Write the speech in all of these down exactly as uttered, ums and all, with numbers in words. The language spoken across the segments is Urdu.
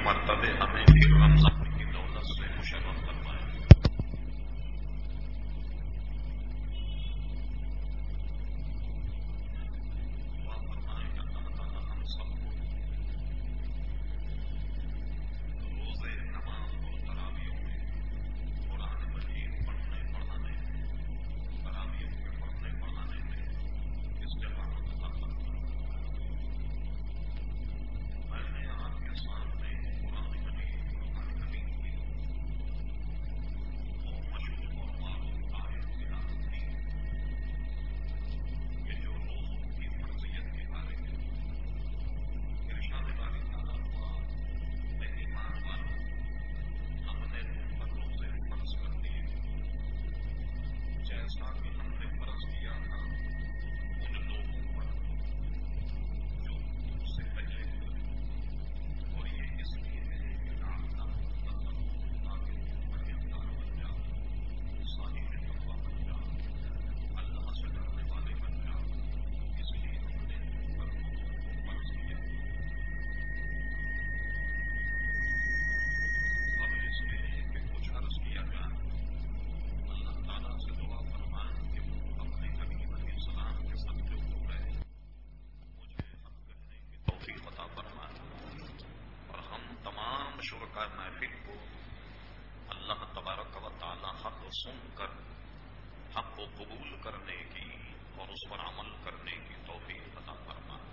مرتبے ہمیں بھی رمضان کی دولت سے مشرف فرمائے. دعا فرمائے کہ اللہ تعالیٰ ہم سب کو روزے نماز اور تراویح میں قرآن مجید پڑھنے پڑھانے تراویح کے پڑھنے پڑھانے میں استقامت عطا فرمائے. میں نے آپ کے سامنے قرآن مجید قرآن کریم کی وہ مشہور اور معروف آیت تلاوت کی کہ جو روزوں کی فرضیت کے بارے میں ارشاد باری تعالیٰ ہوا اے ایمان والو ہم نے تم پر روزے فرض کر دیے جیسا کہ ہم نے فرض کیا تھا ان لوگوں پر جو تم سے پہلے ہوئے اور یہ اس لیے ہے کہ رابطہ مطلب تاکہ تم پرہیزگار بن جاؤ صاحب تقویٰ بن جاؤ اللہ سے ڈرنے والے بن جاؤ اس لیے ہم نے تم پر روزوں کو فرض کیا. قبل اس کے کہ کچھ عرض کیا جائے اللہ تعالیٰ سے دعا فرمائیں کہ وہ اپنے حبیب علیہ السلام کے ساتھ جو ہو گئے مجھے حق کہنے کی توفیق عطا فرمائے اور ہم تمام شرکاء محفل کو اللہ تبارک و تعالی حق سن کر حق کو قبول کرنے کی اور اس پر عمل کرنے کی توفیق عطا فرمائے.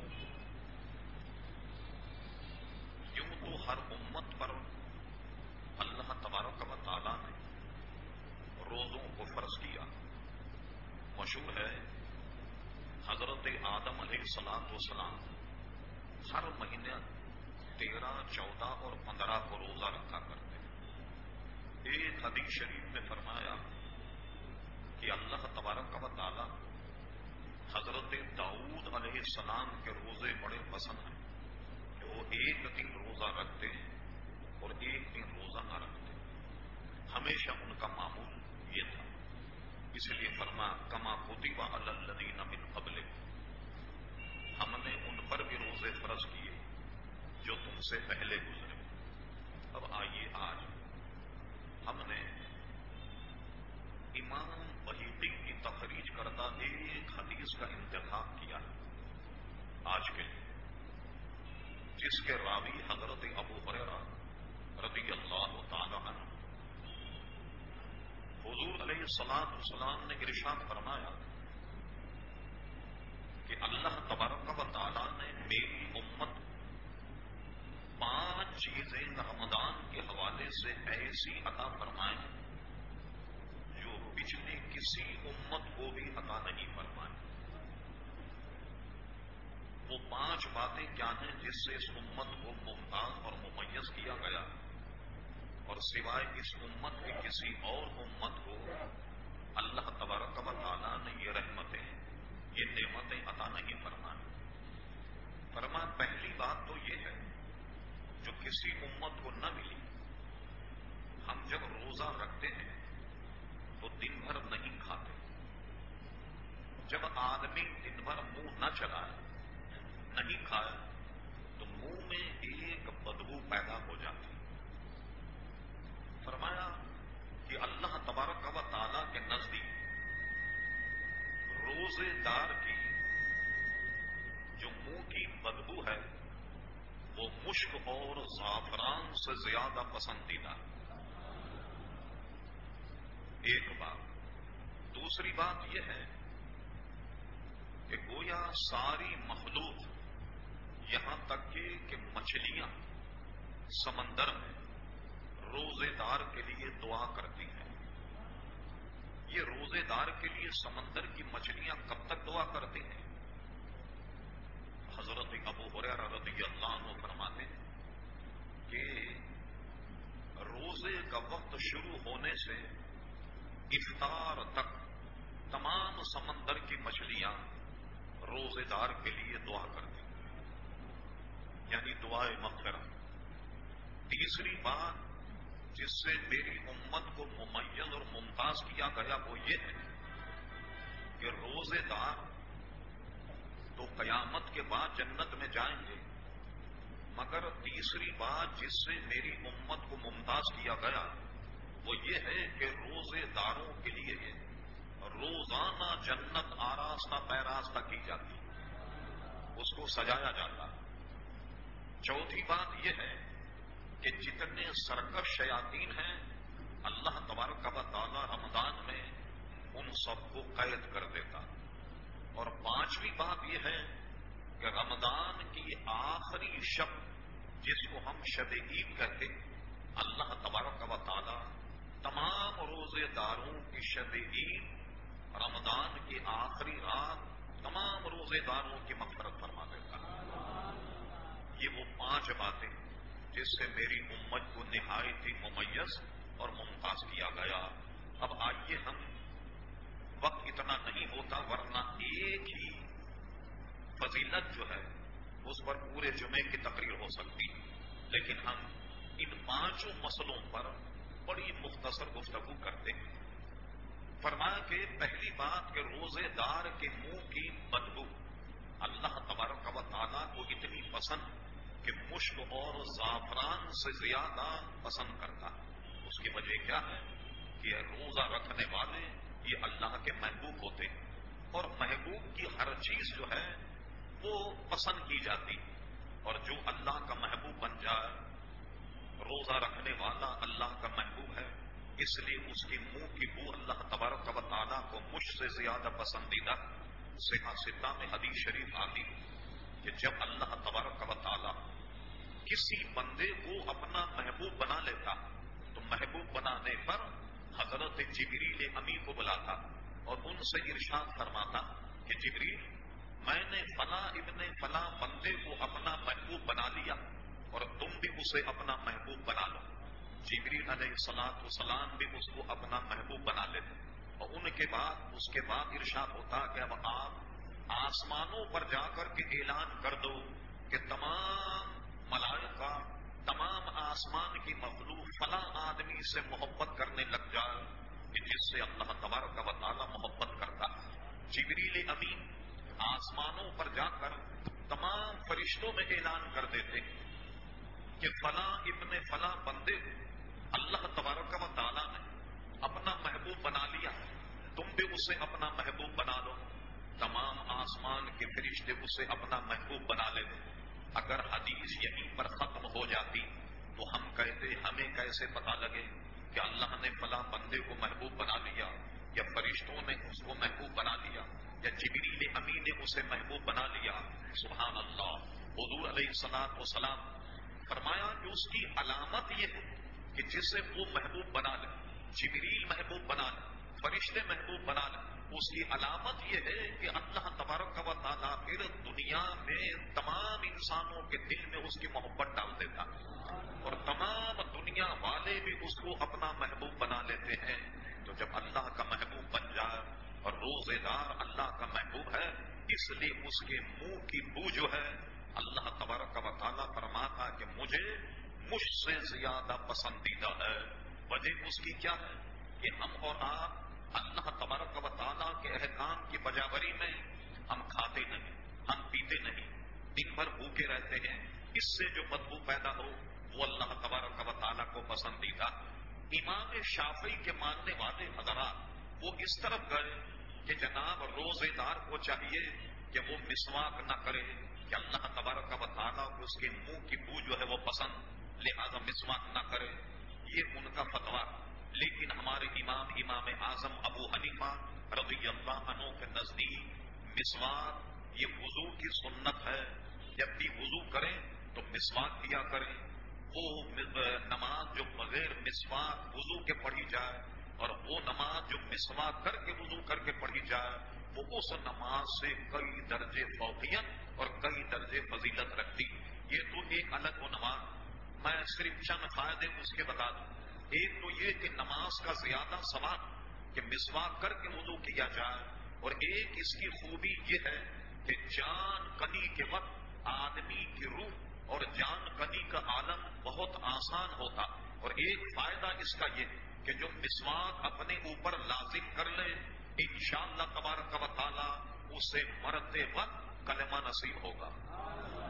یوں تو ہر امت پر اللہ تبارک و تعالی نے روزوں کو فرض کیا. مشہور ہے حضرت آدم علیہ الصلوۃ والسلام ہر مہینے تیرہ چودہ اور پندرہ کو روزہ رکھا کرتے. ایک حدیث شریف میں فرمایا کہ اللہ تبارک و تعالی حضرت داؤد علیہ السلام کے روزے بڑے پسند ہیں کہ وہ ایک دن روزہ رکھتے ہیں اور ایک دن روزہ نہ رکھتے. ہمیشہ ان کا معمول یہ تھا. اس لیے فرما کما کتب علی الذین من قبلکم ہم نے ان پر بھی روزے فرض کیے جو تم سے پہلے گزرے. اب آئیے آج ہم نے امام بحیقی کی تخریج کردہ ایک حدیث کا انتخاب کیا آج کے لیے جس کے راوی حضرت ابو ہریرہ رضی اللہ تعالی عنہ. حضور علیہ الصلوۃ والسلام نے ارشاد فرمایا کہ اللہ تبارک و تعالی نے میری امت پانچ چیزیں رمضان کے حوالے سے ایسی عطا فرمائیں جو پچھلی کسی امت کو بھی عطا نہیں فرمائیں. وہ پانچ باتیں کیا ہیں جس سے اس امت کو ممتاز اور ممیز کیا گیا اور سوائے اس امت کے کسی اور امت کو اللہ تبارک و تعالیٰ نے یہ رحمتیں یہ نعمتیں عطا نہیں فرمائیں. فرما پہلی بات تو یہ ہے جو کسی امت کو نہ ملی. ہم جب روزہ رکھتے ہیں تو دن بھر نہیں کھاتے. جب آدمی دن بھر منہ نہ چلائے نہیں کھائے تو منہ میں ایک بدبو پیدا ہو جاتی. فرمایا کہ اللہ تبارک و تعالیٰ کے نزدیک روزے دار کی جو منہ کی بدبو ہے وہ مشک اور زعفران سے زیادہ پسندیدہ. ایک بات. دوسری بات یہ ہے کہ گویا ساری مخلوق یہاں تک کہ کہ مچھلیاں سمندر میں روزے دار کے لیے دعا کرتی ہیں. یہ روزے دار کے لیے سمندر کی مچھلیاں کب تک دعا کرتی ہیں؟ حضرت ابو ہریرہ رضی اللہ عنہ فرماتے ہیں کہ روزے کا وقت شروع ہونے سے افطار تک تمام سمندر کی مچھلیاں روزے دار کے لیے دعا کرتی ہیں یعنی دعائے مغفرت. تیسری بات جس سے میری امت کو ممیز اور ممتاز کیا گیا وہ یہ ہے کہ روزے دار تو قیامت کے بعد جنت میں جائیں گے مگر تیسری بات جس سے میری امت کو ممتاز کیا گیا وہ یہ ہے کہ روزے داروں کے لیے روزانہ جنت آراستہ پیراستہ کی جاتی، اس کو سجایا جاتا۔ چوتھی بات یہ ہے کہ جتنے سرکش شیاطین ہیں اللہ تبارک و تعالی رمضان میں ان سب کو قید کر دیتا۔ اور پانچویں بات یہ ہے کہ رمضان کی آخری شب جس کو ہم شب عید کہتے اللہ تبارک و تعالی تمام روزے داروں کی شب عید رمضان کی آخری رات تمام روزے داروں کی مغفرت فرما دیتا۔ یہ وہ پانچ باتیں جس سے میری امت کو نہایت ہی ممیز اور ممتاز کیا گیا۔ اب آئیے ہم، وقت اتنا نہیں ہوتا ورنہ ایک ہی فضیلت جو ہے اس پر پورے جمعے کی تقریر ہو سکتی، لیکن ہم ان پانچوں مسئلوں پر بڑی مختصر گفتگو کرتے ہیں۔ فرمایا کہ پہلی بات کہ روزے دار کے منہ کی بدبو اللہ تبارک و تعالیٰ کو اتنی پسند کہ مشک اور زعفران سے زیادہ پسند کرتا ہے۔ اس کی وجہ کیا ہے کہ روزہ رکھنے والے یہ اللہ کے محبوب ہوتے ہیں، اور محبوب کی ہر چیز جو ہے وہ پسند کی جاتی، اور جو اللہ کا محبوب بن جائے، روزہ رکھنے والا اللہ کا محبوب ہے، اس لیے اس کی منہ کی بو اللہ تبارک و تعالیٰ کو مجھ سے زیادہ پسندیدہ۔ صحیح ستہ میں حدیث شریف آتی کہ جب اللہ تبارک و تعالیٰ کسی بندے کو اپنا محبوب بنا لیتا تو محبوب بنانے پر حضرت جبریل امی کو بلاتا اور ان سے ارشاد فرماتا کہ جبریل، میں نے فلاں ابن فلاں بندے کو اپنا محبوب بنا لیا اور تم بھی اسے اپنا محبوب بنا لو۔ جبریل علیہ الصلوۃ والسلام بھی اس کو اپنا محبوب بنا لیتے، اور ان کے بعد اس کے بعد ارشاد ہوتا کہ اب آپ آسمانوں پر جا کر کے اعلان کر دو کہ تمام ملائکہ، تمام آسمان کی مخلوق فلاں آدمی سے محبت کرنے لگ جائے کہ جس سے اللہ تبارک و تعالیٰ محبت کرتا ہے۔ جبریل امین آسمانوں پر جا کر تمام فرشتوں میں اعلان کر دیتے کہ فلاں ابن فلاں بندے اللہ تبارک و تعالیٰ نے اپنا محبوب بنا لیا، تم بھی اسے اپنا محبوب بنا لو۔ تمام آسمان کے فرشتے اسے اپنا محبوب بنا لیتے۔ اگر حدیث یہیں پر ختم ہو جاتی تو ہم کہتے ہمیں کیسے پتا لگے کہ اللہ نے فلاں بندے کو محبوب بنا لیا، یا فرشتوں نے اس کو محبوب بنا لیا، یا جبریل امین نے اسے محبوب بنا لیا؟ سبحان اللہ۔ حضور علیہ الصلوۃ والسلام فرمایا کہ اس کی علامت یہ ہے کہ جسے وہ محبوب بنا لے، جبریل محبوب بنا لے، فرشتے محبوب بنا لے، اس کی علامت یہ ہے کہ اللہ تبارک و تعالیٰ پھر دنیا میں تمام انسانوں کے دل میں اس کی محبت ڈال دیتا، اور تمام دنیا والے بھی اس کو اپنا محبوب بنا لیتے ہیں۔ تو جب اللہ کا محبوب بن جائے، اور روزے دار اللہ کا محبوب ہے، اس لیے اس کے منہ کی بو جو ہے اللہ تبارک و تعالیٰ فرماتا کہ مجھے مجھ سے زیادہ پسندیدہ ہے۔ وجہ اس کی کیا ہے کہ ہم اور آپ اللہ تبارک و تعالیٰ کے احکام کی بجاوری میں ہم کھاتے نہیں، ہم پیتے نہیں، دن بھر بھوکے رہتے ہیں، اس سے جو بدبو پیدا ہو وہ اللہ تبارک و تعالیٰ کو پسندیدہ۔ امام شافعی کے ماننے والے حضرات وہ اس طرف گئے کہ جناب روزے دار کو چاہیے کہ وہ مسواک نہ کرے کہ اللہ تبارک و تعالیٰ کو اس کے منہ کی بو جو ہے وہ پسند، لہذا مسواک نہ کرے، یہ ان کا فتویٰ۔ لیکن ہمارے امام امام اعظم ابو حنیفہ رضی اللہ عنہ کے نزدیک مسواک یہ وضو کی سنت ہے، جب بھی وضو کریں تو مسواک کیا کریں۔ وہ نماز جو بغیر مسواک وضو کے پڑھی جائے، اور وہ نماز جو مسواک کر کے وضو کر کے پڑھی جائے، وہ اس نماز سے کئی درجے فوقیت اور کئی درجے فضیلت رکھتی۔ یہ تو ایک الگ وہ نماز، میں صرف چند فائدے اس کے بتا دوں۔ ایک تو یہ کہ نماز کا زیادہ ثواب کہ مسواک کر کے وضو کیا جائے، اور ایک اس کی خوبی یہ ہے کہ جان کنی کے وقت آدمی کی روح اور جان کنی کا عالم بہت آسان ہوتا، اور ایک فائدہ اس کا یہ کہ جو مسواک اپنے اوپر لازم کر لے انشاءاللہ تبارک و تعالی اسے مرتے وقت کلمہ نصیب ہوگا۔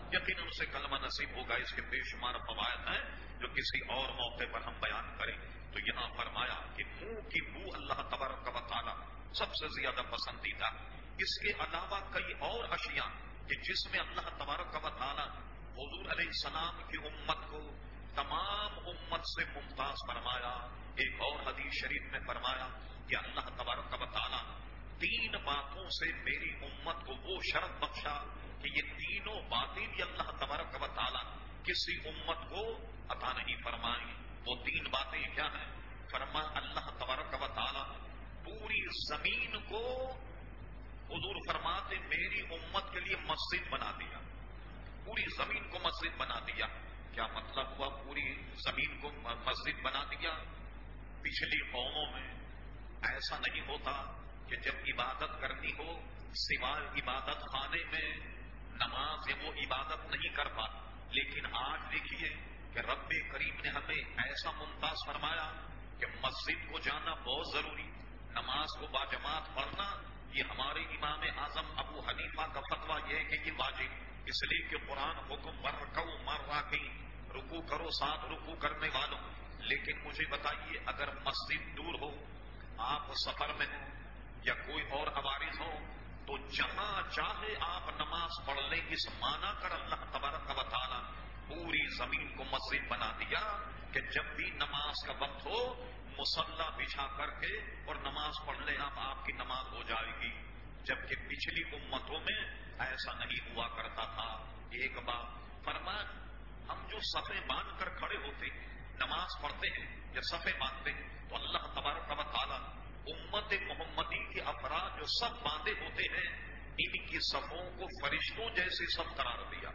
یقیناً اسے کلمہ نصیب ہوگا. اس کے بے شمار فوائد ہیں جو کسی اور موقع پر ہم بیان کریں. تو یہاں فرمایا کہ منہ کی بو اللہ تبارک و تعالی سب سے زیادہ پسندیدہ. اس کے علاوہ کئی اور اشیاء کہ جس میں اللہ تبارک و تعالی حضور علیہ السلام کی امت کو تمام امت سے ممتاز فرمایا. ایک اور حدیث شریف میں فرمایا کہ اللہ تبارک و تعالی تین باتوں سے میری امت کو وہ شرف بخشا کہ یہ تینوں باتیں بھی اللہ تبارک و تعالی کسی امت کو عطا نہیں فرمائی. وہ تین باتیں کیا ہیں؟ فرما اللہ تبارک و تعالی پوری زمین کو حضور فرماتے میری امت کے لیے مسجد بنا دیا. پوری زمین کو مسجد بنا دیا. کیا مطلب ہوا پوری زمین کو مسجد بنا دیا؟ پچھلی قوموں میں ایسا نہیں ہوتا کہ جب عبادت کرنی ہو سوائے عبادت خانے میں نماز یا وہ عبادت نہیں کر پاتا. لیکن آج دیکھیے کہ رب کریم نے ہمیں ایسا ممتاز فرمایا کہ مسجد کو جانا بہت ضروری. نماز کو باجماعت پڑھنا یہ ہمارے امام اعظم ابو حنیفہ کا فتویٰ یہ ہے کہ یہ واجب. اس لیے کہ قرآن حکم ورکو مرراکی رکوع کرو ساتھ رکوع کرنے والوں. لیکن مجھے بتائیے اگر مسجد دور ہو آپ سفر میں ہوں یا کوئی اور عوارض ہو تو جہاں چاہے آپ نماز پڑھ لیں. اس معنی کر اللہ تبارک و تعالی پوری زمین کو مسجد بنا دیا کہ جب بھی نماز کا وقت ہو مصلی بچھا کر کے اور نماز پڑھ لیں آپ آپ کی نماز ہو جائے گی. جبکہ پچھلی امتوں میں ایسا نہیں ہوا کرتا تھا. ایک بات فرما ہم جو صفیں باندھ کر کھڑے ہوتے نماز پڑھتے ہیں یا صفیں باندھتے ہیں تو اللہ تبارک و تعالی امت محمدی کے افراد جو سب باندھے ہوتے ہیں ان کی صفوں کو فرشتوں جیسے سب قرار دیا.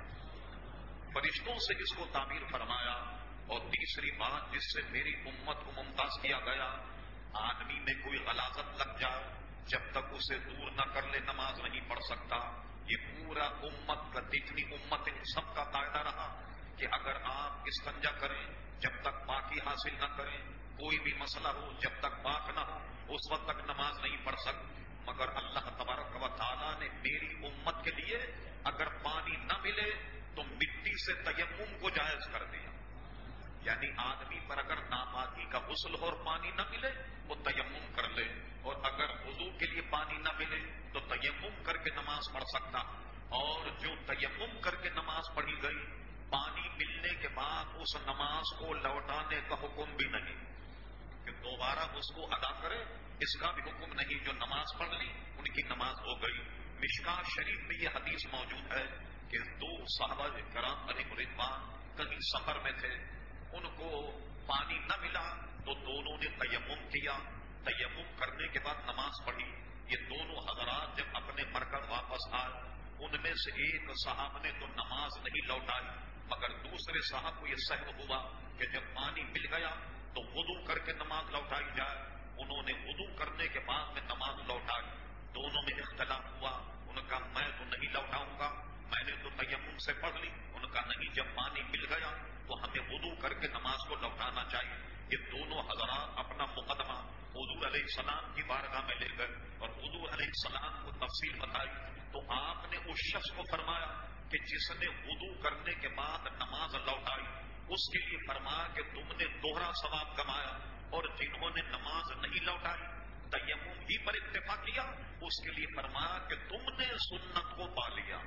فرشتوں سے اس کو تعبیر فرمایا. اور تیسری بات جس سے میری امت کو ممتاز کیا گیا آدمی میں کوئی غلاظت لگ جائے جب تک اسے دور نہ کر لے نماز نہیں پڑھ سکتا. یہ پورا امت کا جتنی امت سب کا قاعدہ رہا کہ اگر آپ استنجا کریں جب تک پاکی حاصل نہ کریں کوئی بھی مسئلہ ہو جب تک پاک نہ ہو اس وقت تک نماز نہیں پڑھ سکتے. مگر اللہ تبارک و تعالیٰ نے میری امت کے لیے اگر پانی نہ ملے تو مٹی سے تیمم کو جائز کر دیا. یعنی آدمی پر اگر ناپاکی کا غسل ہو اور پانی نہ ملے وہ تیمم کر لے. اور اگر وضو کے لیے پانی نہ ملے تو تیمم کر کے نماز پڑھ سکتا. اور جو تیمم کر کے نماز پڑھی گئی پانی ملنے کے بعد اس نماز کو لوٹانے کا حکم بھی نہیں کہ دوبارہ اس کو ادا کرے. اس کا بھی حکم نہیں. جو نماز پڑھ لی ان کی نماز ہو گئی. مشکات شریف میں یہ حدیث موجود ہے کہ دو صحابہ کرام علیہ رضوان کہیں سفر میں تھے. ان کو پانی نہ ملا تو دونوں نے تیمم کیا. تیمم کرنے کے بعد نماز پڑھی. یہ دونوں حضرات جب اپنے مرکز واپس آئے ان میں سے ایک صاحب نے تو نماز نہیں لوٹائی مگر دوسرے صاحب کو یہ سہو ہوا کہ جب پانی مل گیا تو وضو کر کے نماز لوٹائی جائے. انہوں نے وضو کرنے کے بعد میں نماز لوٹائی. دونوں میں اختلاف ہوا. ان کا میں تو نہیں لوٹاؤں گا میں نے تو تیمم سے پڑھ لی. ان کا نہیں جب پانی مل گیا تو ہمیں وضو کر کے نماز کو لوٹانا چاہیے. یہ دونوں حضرات اپنا مقدمہ حضور علیہ السلام کی بارگاہ میں لے گئے اور حضور علیہ السلام کو تفصیل بتائی. تو آپ نے اس شخص کو فرمایا کہ جس نے وضو کرنے کے بعد نماز لوٹائی اس کے لیے فرمایا کہ تم نے دوہرا ثواب کمایا. اور جنہوں نے نماز نہیں لوٹائی تیمم ہی پر اتفاق کیا اس کے لیے فرمایا کہ تم نے سنت کو پا لیا.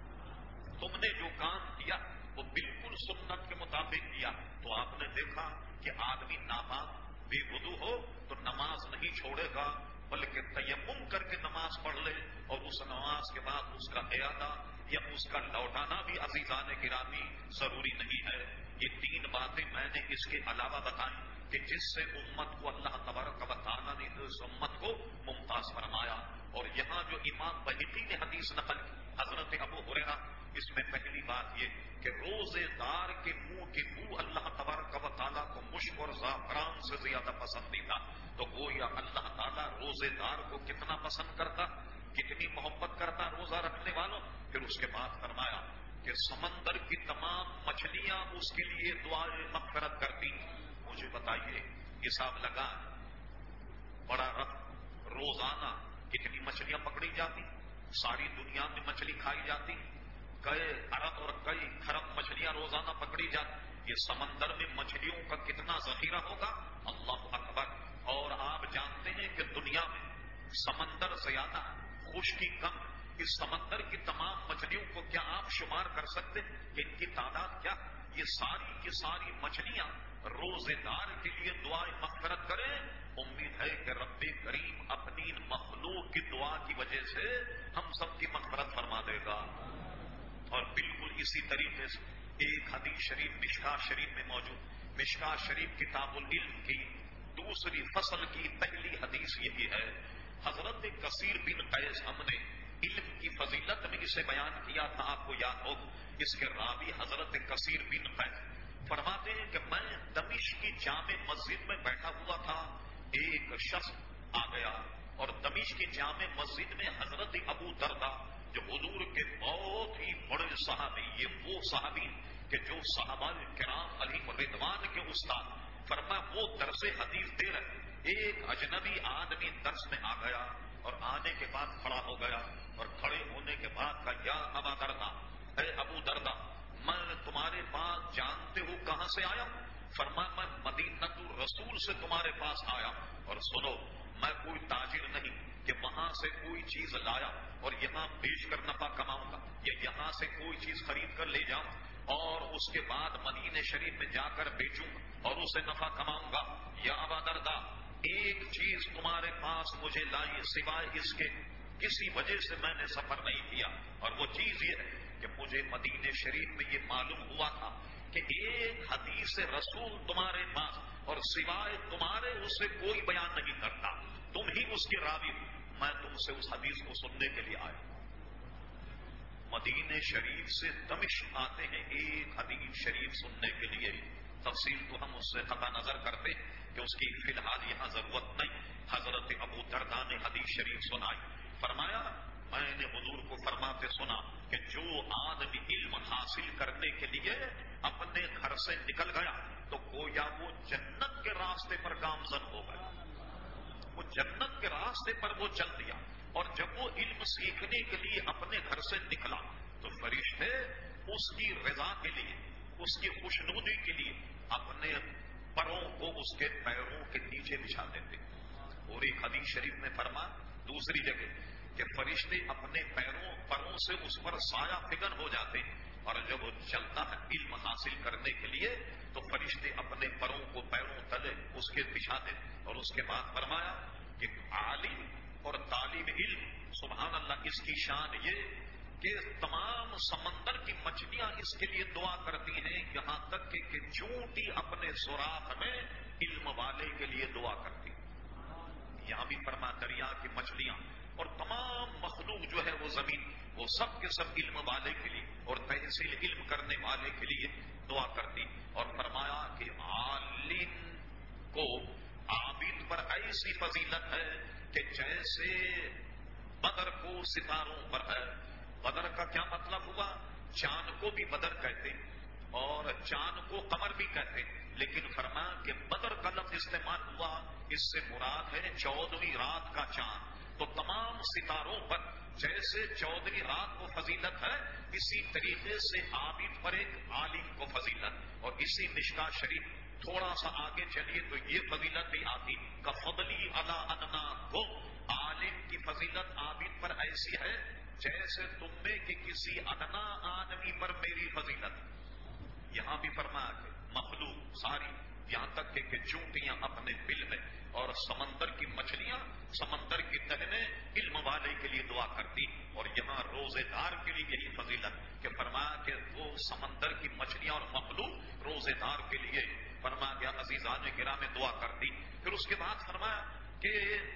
تم نے جو کام کیا وہ بالکل سنت کے مطابق کیا. تو آپ نے دیکھا کہ آدمی ناپاک بے وضو ہو تو نماز نہیں چھوڑے گا بلکہ تیمم کر کے نماز پڑھ لے اور اس نماز کے بعد اس کا اعادہ یا اس کا لوٹانا بھی عزیزان گرامی ضروری نہیں ہے. یہ تین باتیں میں نے اس کے علاوہ بتائیں کہ جس سے امت کو اللہ تبارک و تعالیٰ نے اس امت کو ممتاز فرمایا. اور یہاں جو امام بہقی نے حدیث نقل حضرت ابو ہریرہ اس میں پہلی بات یہ کہ روزے دار کے منہ کی بو اللہ تبارک و تعالیٰ کو مشک اور زعفران سے زیادہ پسندیدہ. تو گویا اللہ تعالیٰ روزے دار کو کتنا پسند کرتا کتنی محبت کرتا روزہ رکھنے والوں. پھر اس کے بعد فرمایا کہ سمندر کی تمام مچھلیاں اس کے لیے دعائیں مغفرت کرتی. مجھے بتائیے حساب لگا بڑا رقم روزانہ کتنی مچھلیاں پکڑی جاتی. ساری دنیا میں مچھلی کھائی جاتی کئی ارب اور کئی کھرب مچھلیاں روزانہ پکڑی جاتی. یہ سمندر میں مچھلیوں کا کتنا ذخیرہ ہوگا, اللہ اکبر. اور آپ جانتے ہیں کہ دنیا میں سمندر زیادہ, خشکی کم. اس سمندر کی تمام مچھلیوں کو کیا آپ شمار کر سکتے ہیں کہ ان کی تعداد کیا؟ یہ ساری کی ساری مچھلیاں روزے دار کے لیے دعائیں مغفرت کریں. امید ہے کہ رب کریم اپنی مخلوق کی دعا کی وجہ سے ہم سب کی مغفرت فرما دے گا. اور بالکل اسی طریقے سے ایک حدیث شریف مشکاۃ شریف میں موجود, مشکاۃ شریف کتاب العلم کی دوسری فصل کی پہلی حدیث یہی ہے. حضرت کثیر بن قیس, ہم نے علم کی فضیلت میں اسے بیان کیا تھا, آپ کو یاد ہو. اس کے راوی حضرت کثیر بن قیس فرماتے ہیں کہ میں دمشق کی جامع مسجد میں بیٹھا ہوا تھا, ایک شخص آ گیا اور دمشق کی جامع مسجد میں حضرت ابو دردہ جو حضور کے بہت ہی بڑے صحابی, یہ وہ صحابی کہ جو صحابہ کرام علیہ رضوان کے استاد, فرما وہ درس حدیث دے رہے. ایک اجنبی آدمی درس میں آ گیا اور آنے کے بعد کھڑا ہو گیا, اور کھڑے ہونے کے بعد کہا یا ابا دردہ, اے ابو دردہ, میں تمہارے پاس جانتے ہو کہاں سے آیا؟ فرما میں مدینۃ الرسول سے تمہارے پاس آیا, اور سنو میں کوئی تاجر نہیں کہ وہاں سے کوئی چیز لایا اور یہاں بیچ کر نفع کماؤں گا, یا یہاں سے کوئی چیز خرید کر لے جاؤں اور اس کے بعد مدینے شریف میں جا کر بیچوں اور اسے نفع کماؤں گا. یا ابا دردہ, ایک چیز تمہارے پاس مجھے لائی سوائے اس کے کسی وجہ سے میں نے سفر نہیں کیا, اور وہ چیز یہ ہے کہ مجھے مدینے شریف میں یہ معلوم ہوا تھا کہ ایک حدیث رسول تمہارے پاس اور سوائے تمہارے اسے کوئی بیان نہیں کرتا, تم ہی اس کے راوی ہو. میں تم سے اس حدیث کو سننے کے لیے آیا. مدینے شریف سے دمشق آتے ہیں ایک حدیث شریف سننے کے لیے. تفصیل تو ہم اس سے قطع نظر کرتے کہ اس کی فی الحال یہاں ضرورت نہیں. حضرت ابو درداء نے حدیث شریف سنائی, فرمایا میں نے حضور کو فرماتے سنا کہ جو آدمی علم حاصل کرنے کے لیے اپنے گھر سے نکل گیا تو گویا وہ جنت کے راستے پر گامزن ہو گیا, وہ جنت کے راستے پر وہ چل دیا. اور جب وہ علم سیکھنے کے لیے اپنے گھر سے نکلا تو فرشتے اس کی رضا کے لیے, اس کی خوشنودی کے لیے اپنے پروں کو اس کے پیروں کے نیچے بچھا دیتے. اور ایک حدیث شریف میں فرما دوسری جگہ کہ فرشتے اپنے پیروں پروں سے اس پر سایہ فگن ہو جاتے ہیں, اور جب وہ چلتا ہے علم حاصل کرنے کے لیے تو فرشتے اپنے پروں کو پیروں تلے اس کے بچھا دیتے. اور اس کے بعد فرمایا کہ عالم اور طالب علم, سبحان اللہ, اس کی شان یہ کہ تمام سمندر کی مچھلیاں اس کے لیے دعا کرتی ہیں, یہاں تک کہ, کہ چونٹی اپنے سوراخ میں علم والے کے لیے دعا کرتی. یہاں بھی فرما دریا کی مچھلیاں اور تمام مخلوق جو ہے وہ زمین, وہ سب کے سب علم والے کے لیے اور تحصیل علم کرنے والے کے لیے دعا کرتی. اور فرمایا کہ عالم کو عابد پر ایسی فضیلت ہے کہ جیسے بدر کو ستاروں پر ہے. بدر کا کیا مطلب ہوا؟ چاند کو بھی بدر کہتے اور چاند کو قمر بھی کہتے, لیکن فرمایا کہ بدر کا لفظ استعمال ہوا, اس سے مراد ہے چودہویں رات کا چاند. تو تمام ستاروں پر جیسے چودہویں رات کو فضیلت ہے, اسی طریقے سے عابد پر ایک عالم کو فضیلت. اور اسی مشکاۃ شریف تھوڑا سا آگے چلیے تو یہ فضیلت بھی آتی کہ فضلی علی ادنا کو, عالم کی فضیلت عابد پر ایسی ہے جیسے تم میں کہ کسی ادنا آدمی پر میری فضیلت. یہاں بھی فرمایا کہ مخلوق ساری, یہاں تک کہ, کہ چونٹیاں اپنے بل میں اور سمندر کی مچھلیاں سمندر کی تہنے علم والے کے لیے دعا کرتی. اور یہاں روزے دار کے لیے یہی فضیلت کہ فرمایا کہ وہ سمندر کی مچھلیاں اور مخلوق روزے دار کے لیے فرمایا گیا عزیزان کرام میں دعا کرتی. پھر اس کے بعد فرمایا کہ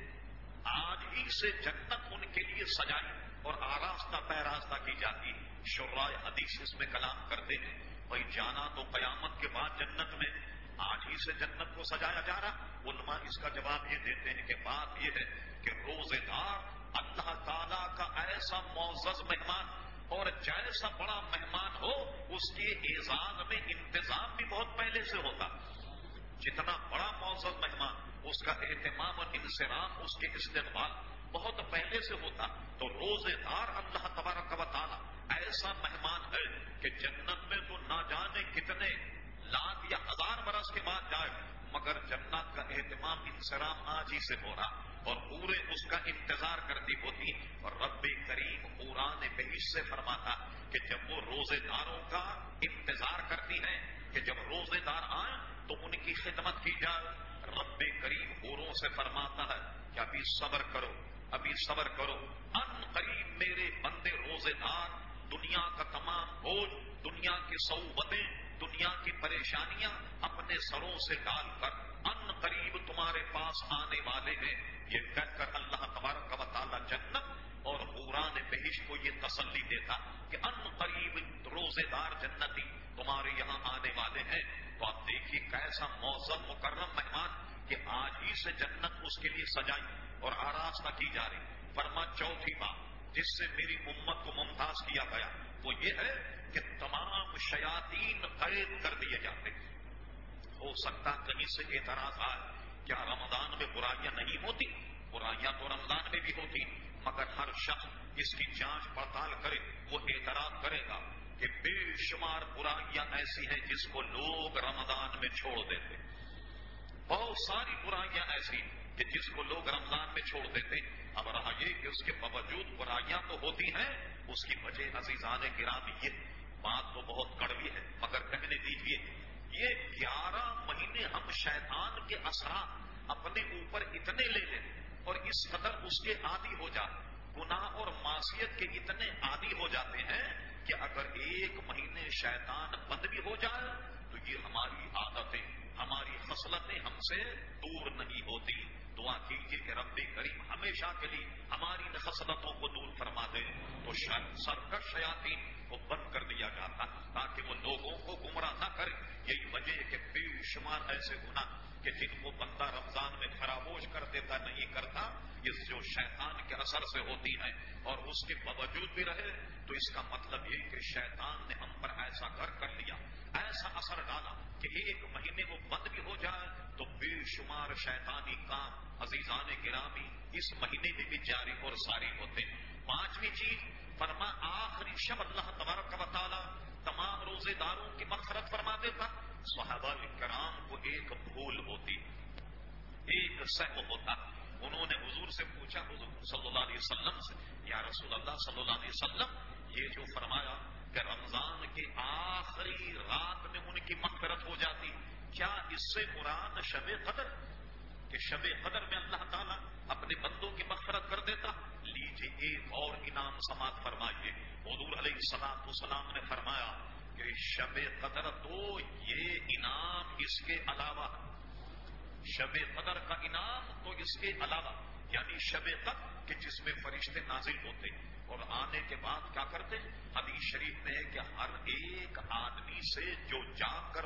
آج ہی سے جنت ان کے لیے سجائی اور آراستہ پیراستہ کی جاتی. شرائے حدیث اس میں کلام کرتے ہیں, بھائی جانا تو قیامت کے بعد جنت میں, آج ہی سے جنت کو سجایا جا رہا. علماء اس کا جواب یہ دیتے ہیں کہ بات یہ ہے کہ روزے دار اللہ تعالیٰ کا ایسا معزز مہمان اور جیسا بڑا مہمان ہو اس کے اعزاز میں انتظام بھی بہت پہلے سے ہوتا. جتنا بڑا معزز مہمان اس کا اہتمام اور انصراف, اس کے استقبال بہت پہلے سے ہوتا تو روزے دار اللہ تبارک و تعالی ایسا مہمان ہے کہ جنت میں تو نہ جانے کتنے لاکھ یا ہزار برس کے بعد جائے، مگر جنت کا اہتمام انسرام آج ہی سے ہو رہا اور پورے اس کا انتظار کرتی ہوتی. اور رب کریم قرآن بہشت سے فرماتا کہ جب وہ روزے داروں کا انتظار کرتی ہے کہ جب روزے دار آئیں تو ان کی خدمت کی جائے. رب کریم حوروں سے فرماتا ہے کہ ابھی صبر کرو، ابھی صبر کرو، ان قریب میرے بندے روزے دار دنیا کا تمام بوجھ، دنیا کی صعوبتیں، دنیا کی پریشانیاں اپنے سروں سے ڈال کر ان قریب تمہارے پاس آنے والے ہیں. یہ کہہ کر اللہ تبارک و تعالی جنت اور حوران بہشت کو یہ تسلی دیتا کہ ان قریب روزے دار جنتی تمہارے یہاں آنے والے ہیں. تو آپ دیکھیے کیسا موسم مکرم مہمان کہ آج ہی سے جنت اس کے لیے سجائی اور آراستہ کی جا رہی. فرما چوتھی بات جس سے میری امت کو ممتاز کیا گیا وہ یہ ہے کہ تمام شیاطین قید کر دیے جاتے. ہو سکتا کہیں سے اعتراض آئے کیا رمضان میں برائیاں نہیں ہوتی؟ برائیاں تو رمضان میں بھی ہوتی، مگر ہر شخص اس کی جانچ پڑتال کرے وہ اعتراض کرے گا کہ بے شمار برائیاں ایسی ہیں جس کو لوگ رمضان میں چھوڑ دیتے. بہت ساری برائیاں ایسی کہ جس کو لوگ رمضان میں چھوڑ دیتے. اب رہا یہ کہ اس کے باوجود برائیاں تو ہوتی ہیں، اس کی وجہ عزیزان کرام یہ بات تو بہت کڑوی ہے مگر کہنے دیجیے یہ گیارہ مہینے ہم شیطان کے اثرات اپنے اوپر اتنے لے لیں اور اس قدر اس کے عادی ہو جاتے، گناہ اور معصیت کے اتنے عادی ہو جاتے ہیں کہ اگر ایک مہینے شیطان بند بھی ہو جائے تو یہ ہماری عادتیں، ہماری خصلتیں ہم سے دور نہیں ہوتی. دعا کیجیے کہ رب کریم ہمیشہ کے لیے ہماری ان خصلتوں کو دور فرما دے. تو سرکش شیاطین کو بند کر دیا جاتا تاکہ وہ لوگوں کو گمراہ نہ کرے. یہی وجہ ہے کہ بے شمار ایسے گناہ کہ جن کو بندہ رمضان میں فراموش کر دیتا نہیں کرتا، اس جو شیطان کے اثر سے ہوتی ہے اور اس کے باوجود بھی رہے تو اس کا مطلب یہ کہ شیطان نے ہم پر ایسا گھر کر لیا، ایسا اثر ڈالا کہ ایک مہینے وہ بند بھی ہو جائے تو بے شمار شیطانی کام عزیزان گرامی اس مہینے میں بھی جاری اور ساری ہوتے. پانچویں چیز فرما آخری شب اللہ تبارک و تعالی تمام روزے داروں کی مغفرت فرما دیتا. صحابہ کرام کو ایک بھول ہوتی، ایک سہو ہوتا. انہوں نے حضور سے پوچھا، حضور صلی اللہ علیہ وسلم سے، یا رسول اللہ صلی اللہ علیہ وسلم یہ جو فرمایا کہ رمضان کے آخری رات میں ان کی مغفرت ہو جاتی، کیا اس سے مراد شب قدر کہ شب قدر میں اللہ تعالیٰ اپنے بندوں کی مغفرت کر دیتا؟ لیجیے ایک اور انعام سماعت فرمائیے. حضور علیہ الصلوۃ والسلام نے فرمایا کہ شب قدر تو یہ انعام اس کے علاوہ، شب قدر کا انعام تو اس کے علاوہ، یعنی شب قدر کہ جس میں فرشتے نازل ہوتے اور آنے کے بعد کیا کرتے. حدیث شریف میں ہے کہ ہر ایک آدمی سے جو جا کر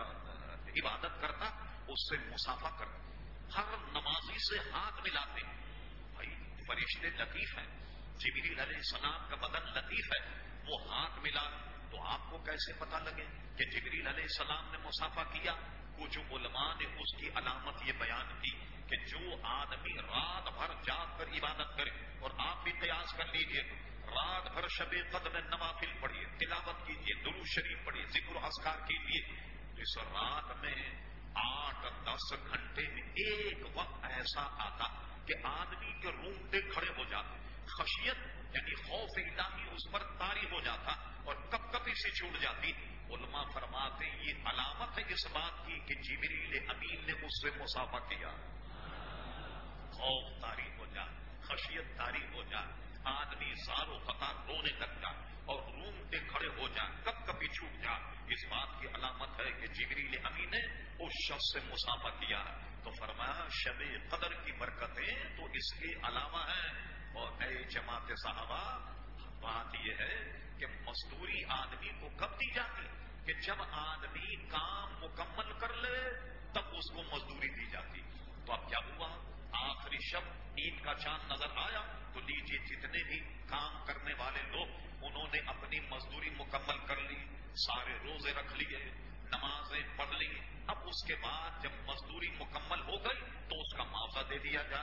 عبادت کرتا اس سے مسافہ کرتا، ہر نمازی سے ہاتھ ملاتے. بھائی فرشتے لطیف ہیں، جبریل علیہ السلام کا بدن لطیف ہے، وہ ہاتھ ملا تو آپ کو کیسے پتا لگے کہ جبریل علیہ السلام نے مسافہ کیا؟ کچھ علماء نے اس کی علامت یہ بیان کی کہ جو آدمی رات بھر جاگ کر عبادت کرے، اور آپ بھی قیاس کر لیجئے، رات بھر شب قدر میں نوافل پڑھیے، تلاوت کیجیے، درود شریف پڑھیے، ذکر و اذکار کیجیے، اس رات میں آٹھ دس گھنٹے میں ایک وقت ایسا آتا کہ آدمی کے رونگٹے کھڑے ہو جاتے، خشیت یعنی خوف الہی اس پر طاری ہو جاتا اور کب کب سے چھوٹ جاتی. علماء فرماتے یہ علامت ہے اس بات کی کہ جبریل امین نے اس سے مسافہ کیا. خوف طاری ہو جائے، خشیت طاری ہو جائے، آدمی زار و قطار رونے لگ جائے اور رونگٹے کھڑے ہو جائے، کب کبھی چھوٹ جائے، اس بات کی علامت ہے کہ جبریل امین نے اس شخص سے مسافہ کیا. تو فرمایا شب قدر کی برکتیں تو اس کے علاوہ ہیں. اور اے جماعت صحابہ، بات یہ ہے کہ مزدوری آدمی کو کب دی جاتی کہ جب آدمی کام مکمل کر لے تب اس کو مزدوری دی جاتی. تو اب کیا ہوا؟ آخری شب عید کا چاند نظر آیا تو لیجیے جتنے بھی کام کرنے والے لوگ انہوں نے اپنی مزدوری مکمل کر لی، سارے روزے رکھ لیے، نمازیں پڑھ لی. اب اس کے بعد جب مزدوری مکمل ہو گئی تو اس کا معاوضہ دے دیا جائے.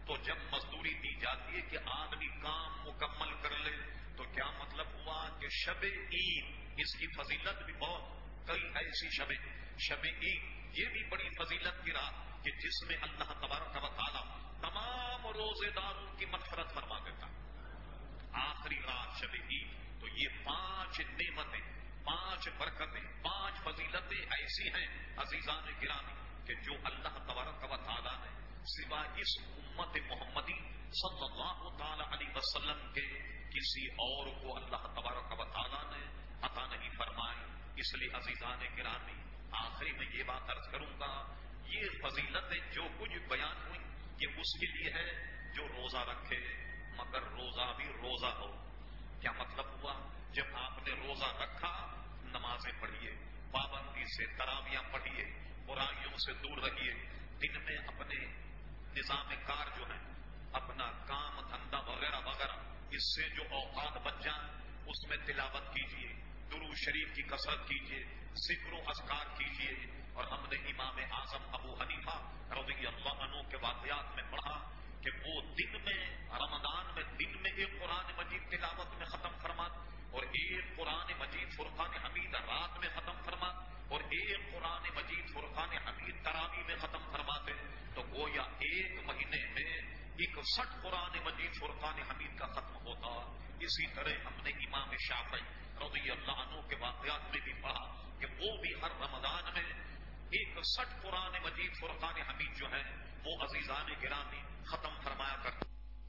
تو جب مزدوری دی جاتی ہے کہ آدمی کام مکمل کر لے تو کیا مطلب ہوا کہ شب عید اس کی فضیلت بھی بہت، کئی ایسی شب شب عید یہ بھی بڑی فضیلت کی رات کہ جس میں اللہ تبارک و تعالی تمام روزے داروں کی مغفرت فرما دیتا، آخری رات شب عید۔ تو یہ پانچ نعمتیں، پانچ برکتیں، پانچ فضیلتیں ایسی ہیں عزیزان گرامی کہ جو اللہ تبارک و تعالی نے سوا اس امت محمدی صلی اللہ تعالی علیہ وسلم کے کسی اور کو اللہ تبارک و تعالی نے عطا نہیں فرمائی۔ اس لیے عزیزان گرامی آخری میں یہ بات عرض کروں گا، یہ فضیلتیں جو کچھ بیان ہوئی یہ اس کے لیے ہے جو روزہ رکھے، مگر روزہ بھی روزہ ہو۔ کیا مطلب ہوا؟ جب آپ نے روزہ رکھا نمازیں پڑھیے، پابندی سے تراویاں پڑھیے، برائیوں سے دور رہیے، دن میں اپنے نظام کار جو ہے، اپنا کام دھندا وغیرہ وغیرہ اس سے جو اوقات بچ جائیں اس میں تلاوت کیجیے، درود شریف کی کثرت کیجیے، ذکر و اذکار کیجیے۔ اور ہم نے امام اعظم ابو حنیفہ رضی اللہ عنہ کے واقعات میں پڑھا کہ وہ دن میں رمضان میں دن میں ایک قرآن مجید تلاوت میں ختم فرما اور ایک قرآن مجید فرقان حمید رات میں ختم فرما اور ایک قرآن مجید فرقان حمید تراویح میں ختم فرماتے، تو گویا ایک مہینے میں اکسٹھ قرآن مجید فرقان حمید کا ختم ہوتا۔ اسی طرح ہم نے امام شافعی رضی اللہ عنہ کے واقعات میں بھی پڑھا کہ وہ بھی ہر رمضان میں اکسٹھ قرآن مجید فرقان حمید جو ہے وہ عزیزان گرامی ختم فرمایا کرتے۔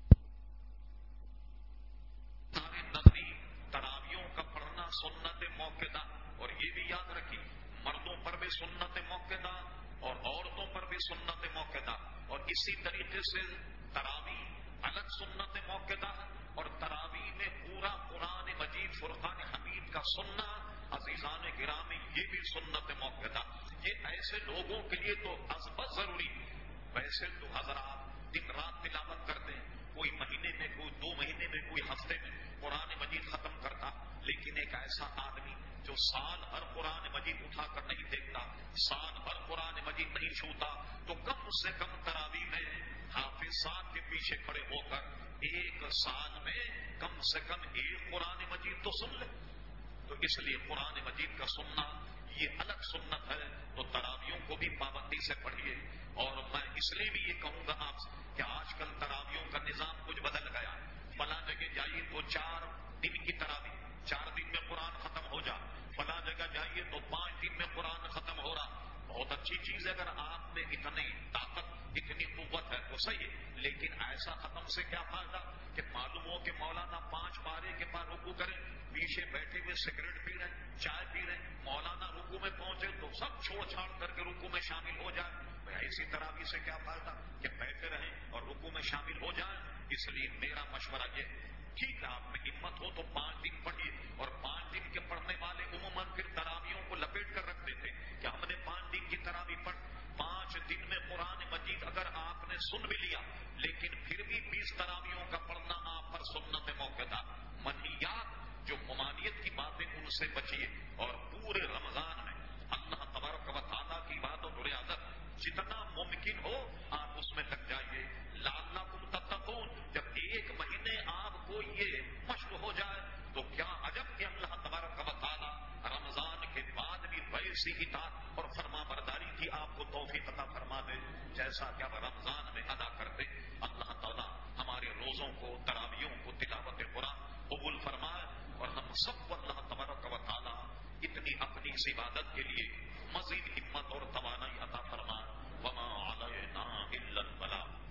سارے نقلی تراویوں کا پڑھنا سنت موقع، اور یہ بھی یاد رکھیے مردوں پر بھی سنت موقع اور عورتوں پر بھی سنت موقع، اور اسی طریقے سے تراویح الگ سنت موقع اور تراویح میں پورا قرآن مجید فرقان حمید کا سننا عزیزان گرامی یہ بھی سنت موقع۔ یہ ایسے لوگوں کے لیے تو ازبت ضروری، ویسے تو حضرات دن رات تلاوت کرتے ہیں، کوئی مہینے میں، کوئی دو مہینے میں، کوئی ہفتے میں قرآن مجید ختم کرتا، لیکن ایک ایسا آدمی جو سال بھر قرآن مجید اٹھا کر نہیں دیکھتا، سال بھر قرآن مجید نہیں چھوتا، تو کم سے کم تراویح میں حافظ صاحب کے پیچھے کھڑے ہو کر ایک سال میں کم سے کم ایک قرآن مجید تو سن لے۔ تو اس لیے قرآن مجید کا سننا یہ الگ سنت ہے، تو تراویحوں کو بھی پابندی سے پڑھیے۔ اور میں اس لیے بھی یہ کہوں گا آپ سے کہ آج کل تراویحوں کا نظام کچھ بدل گیا، فلاں جگہ جائیے تو چار دن کی تراویح، چار دن میں قرآن ختم ہو جا، فلاں جگہ جائیے تو پانچ دن میں قرآن ختم ہو رہا۔ بہت اچھی چیز ہے، اگر آپ میں اتنی طاقت اتنی قوت ہے تو صحیح ہے، لیکن ایسا ختم سے کیا فائدہ کہ معلوم ہو کہ مولانا پانچ پارے کے بعد رکوع کریں، پیچھے بیٹھے ہوئے سگریٹ پی رہے ہیں، چائے پی رہے ہیں، مولانا رکوع میں پہنچے تو سب چھوڑ چھاڑ کر کے رکوع میں شامل ہو جائے۔ ایسی تراویح سے کیا فائدہ کہ بیٹھے رہیں اور رکوع میں شامل ہو جائیں۔ اس لیے میرا مشورہ یہ، ٹھیک ہے آپ میں ہمت ہو تو پانچ دن پڑھیے، اور پانچ دن کے پڑھنے والے عموماً پھر تراویحوں کو لپیٹ کر رکھتے تھے کہ ہم نے پانچ دن کی تراویح پڑھ، پانچ دن میں قرآن مجید اگر آپ نے سن بھی لیا لیکن پھر بھی بیس تراویحوں کا پڑھنا آپ پر سنت موقع تھا۔ منہیات جو ممانعت کی باتیں ان سے بچیے، اور پورے رمضان میں اللہ تبارک و تعالیٰ کی عبادت اور ریاضت جتنا ممکن ہو آپ اس میں لگ جائیے، لعلکم تتقون۔ جب ایک مہینے آپ کو یہ مشق ہو جائے تو کیا عجب کہ اللہ تبارک و تعالیٰ رمضان کے بعد بھی ویسی اطاعت اور فرما برداری کی آپ کو توفیق عطا فرما دے جیسا کہ اب رمضان میں ادا کرتے۔ اللہ تعالیٰ ہمارے روزوں کو، تراویحوں کو، تلاوت قرآن قبول فرمائے، اور ہم سب کو اللہ تبارک و تعالیٰ اتنی اپنی اس عبادت کے لیے مزید ہمت اور توانائی عطا فرمائے۔ وما علینا الا البلاغ۔